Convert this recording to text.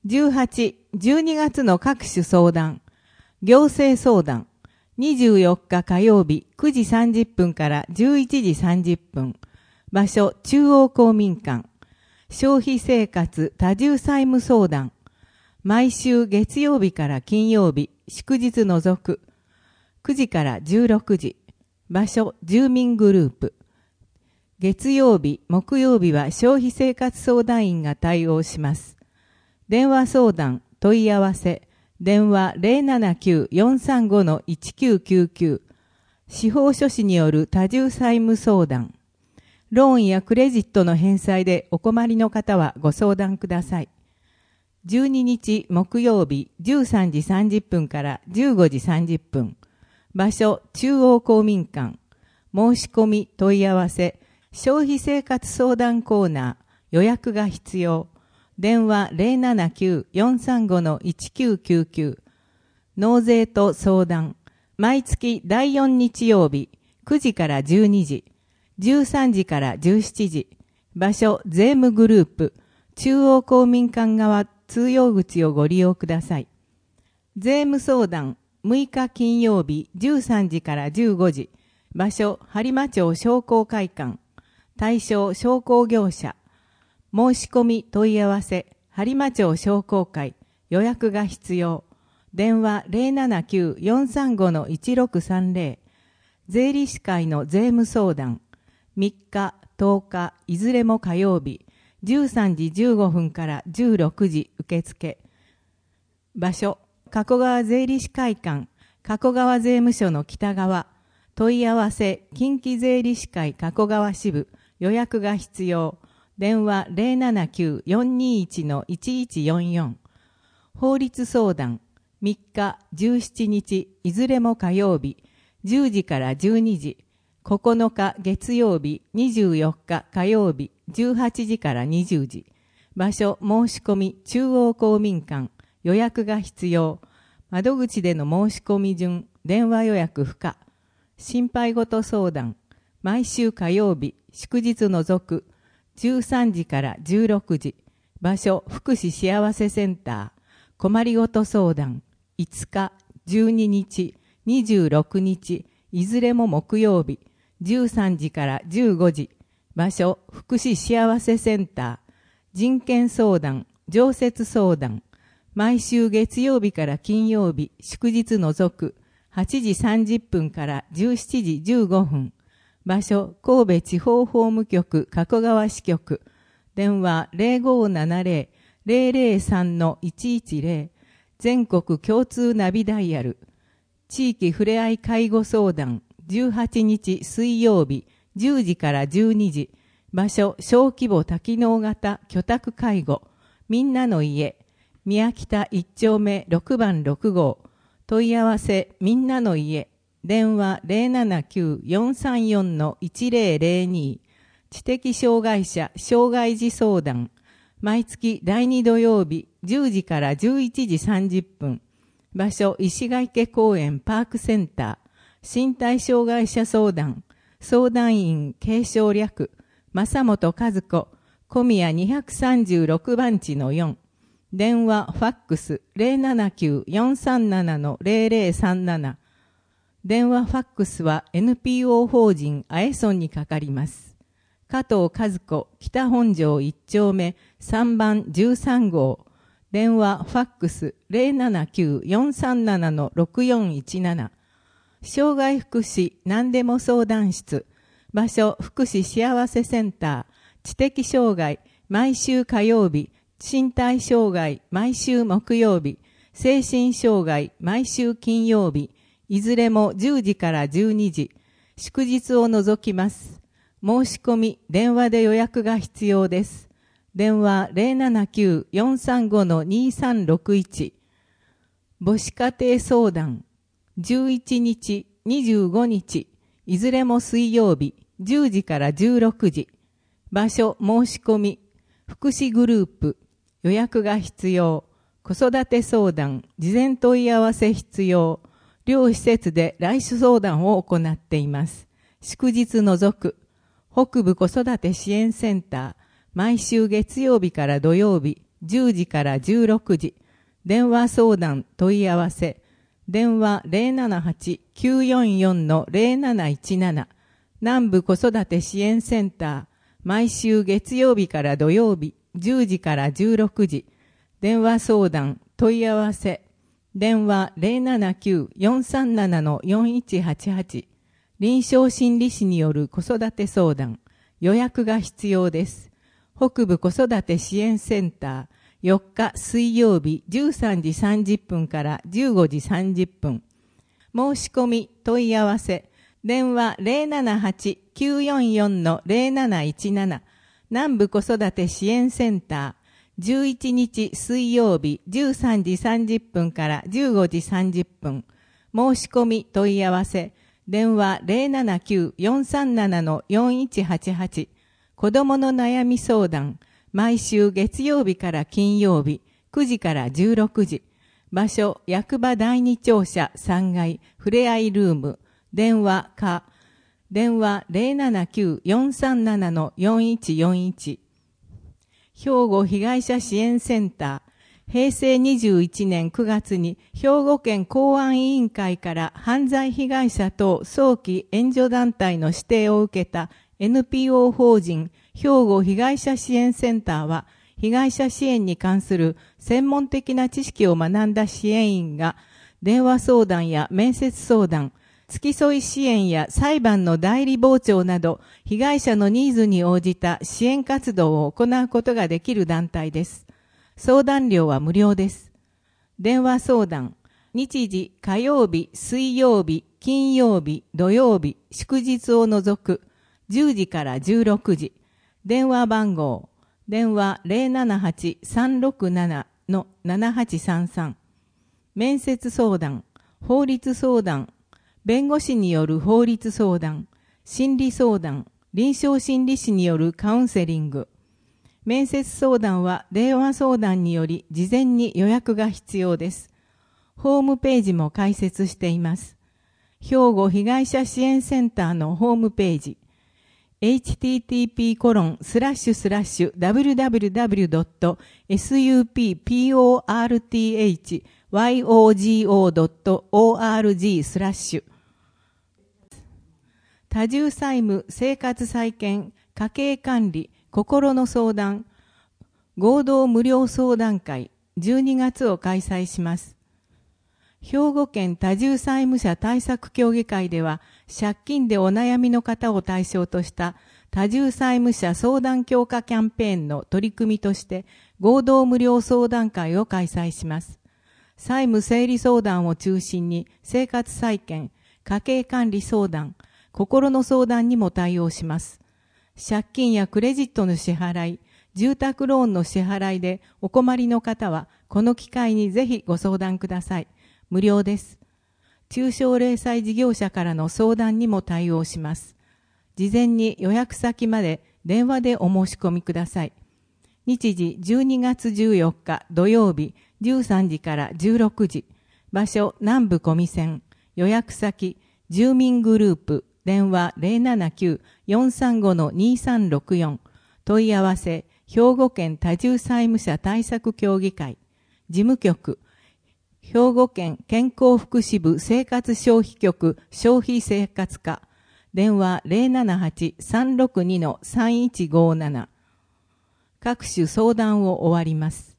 18、12月の各種相談、行政相談、24日火曜日9時30分から11時30分、場所中央公民館、消費生活多重債務相談、毎週月曜日から金曜日、祝日除く、9時から16時、場所住民グループ、月曜日、木曜日は消費生活相談員が対応します。電話相談、問い合わせ、電話 079-435-1999、司法書士による多重債務相談、ローンやクレジットの返済でお困りの方はご相談ください。12日木曜日13時30分から15時30分、場所中央公民館、申し込み問い合わせ、消費生活相談コーナー、予約が必要。電話 079-435-1999、納税と相談、毎月第4日曜日9時から12時、13時から17時、場所税務グループ、中央公民館側通用口をご利用ください。税務相談、6日金曜日13時から15時、場所播磨町商工会館、対象商工業者、申し込み問い合わせ、播磨町商工会、予約が必要。電話 079-435-1630、税理士会の税務相談、3日、10日、いずれも火曜日、13時15分から16時受付。場所、加古川税理士会館、加古川税務署の北側、問い合わせ、近畿税理士会加古川支部、予約が必要。電話 079-421-1144。法律相談、3日、17日、いずれも火曜日、10時から12時、9日月曜日、24日火曜日、18時から20時。場所、申し込み、中央公民館、予約が必要。窓口での申し込み順、電話予約不可。心配事相談、毎週火曜日、祝日除く、13時から16時。場所、福祉幸せセンター、困りごと相談、5日、12日、26日、いずれも木曜日、13時から15時。場所、福祉幸せセンター、人権相談、常設相談、毎週月曜日から金曜日、祝日除く、8時30分から17時15分。場所、神戸地方法務局加古川支局。電話 0570-003-110。全国共通ナビダイヤル。地域ふれあい介護相談。18日水曜日10時から12時。場所、小規模多機能型居宅介護。みんなの家。宮北1丁目6番6号。問い合わせ、みんなの家。電話 079-434-1002。知的障害者障害児相談。毎月第2土曜日10時から11時30分。場所、石ヶ池公園パークセンター。身体障害者相談。相談員継承略。正本和子。小宮236番地の4。電話、ファックス 079-437-0037。電話ファックスは NPO 法人アエソンにかかります。加藤和子、北本庄1丁目3番13号。電話ファックス 079-437-6417。障害福祉何でも相談室。場所、福祉幸せセンター。知的障害、毎週火曜日。身体障害、毎週木曜日。精神障害、毎週金曜日。いずれも10時から12時。祝日を除きます。申し込み、電話で予約が必要です。電話 079-435-2361。母子家庭相談。11日、25日。いずれも水曜日、10時から16時。場所、申し込み。福祉グループ。予約が必要。子育て相談。事前問い合わせ必要。両施設で来所相談を行っています。祝日除く。北部子育て支援センター。毎週月曜日から土曜日、 10時から16時。電話相談問い合わせ。電話 078-944-0717。南部子育て支援センター。毎週月曜日から土曜日、10時から16時。電話相談問い合わせ。電話 079-437-4188。臨床心理士による子育て相談。予約が必要です。北部子育て支援センター。4日水曜日13時30分から15時30分。申し込み問い合わせ。電話 078-944-0717。南部子育て支援センター。11日水曜日13時30分から15時30分。申し込み問い合わせ。電話 079-437-4188。子供の悩み相談。毎週月曜日から金曜日9時から16時。場所、役場第二庁舎3階ふれあいルーム。電話か。電話 079-437-4141。兵庫被害者支援センター。平成21年9月に兵庫県公安委員会から犯罪被害者等早期援助団体の指定を受けた NPO 法人兵庫被害者支援センターは、被害者支援に関する専門的な知識を学んだ支援員が電話相談や面接相談、付き添い支援や裁判の代理傍聴など、被害者のニーズに応じた支援活動を行うことができる団体です。相談料は無料です。電話相談、日時、火曜日、水曜日、金曜日、土曜日、祝日を除く、10時から16時。電話番号、電話 078-367-7833。面接相談、法律相談、弁護士による法律相談、心理相談、臨床心理士によるカウンセリング。面接相談は電話相談により事前に予約が必要です。ホームページも開設しています。兵庫被害者支援センターのホームページ。http://www.supporthygo.org/多重債務生活再建家計管理心の相談合同無料相談会12月を開催します。兵庫県多重債務者対策協議会では、借金でお悩みの方を対象とした多重債務者相談強化キャンペーンの取り組みとして合同無料相談会を開催します。債務整理相談を中心に生活再建、家計管理相談、心の相談にも対応します。借金やクレジットの支払い、住宅ローンの支払いでお困りの方はこの機会にぜひご相談ください。無料です。中小零細事業者からの相談にも対応します。事前に予約先まで電話でお申し込みください。日時12月14日土曜日13時から16時。場所南部小見線。予約先住民グループ。電話 079-435-2364。問い合わせ兵庫県多重債務者対策協議会。事務局兵庫県健康福祉部生活消費局消費生活課。電話 078-362-3157。各種相談を終わります。